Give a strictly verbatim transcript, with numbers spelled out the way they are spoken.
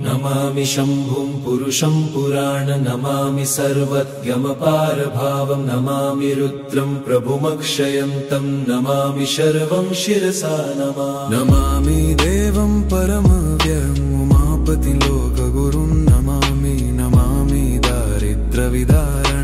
नमामि शम्भुं पुरुषं पुराण नमामि सर्वज्ञमपारभावं नमामि रुद्रं प्रभुमक्षयन्तं नमामि शर्वं शिरसा नमामि नमामि देवं परमव्ययम् उमापतिं लोकगुरुं नमामि नमामि दारिद्र्यविदारणं